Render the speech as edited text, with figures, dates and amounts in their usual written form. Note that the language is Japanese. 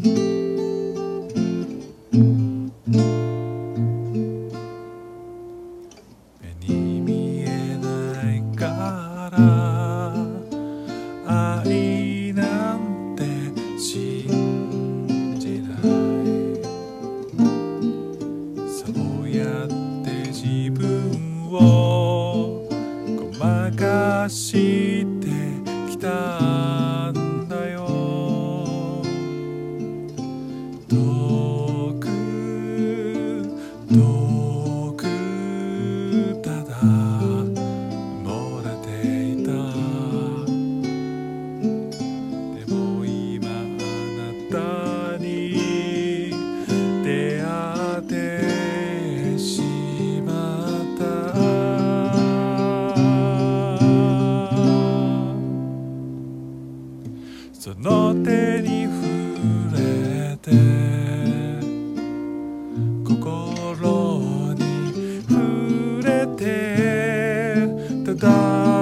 目に見えないから愛なんて信じない。そうやって自分をごまかしてきたんだよ。遠く遠くただ漏れていた。でも今あなたに出会ってしまった。その手に触れて心に触れてただ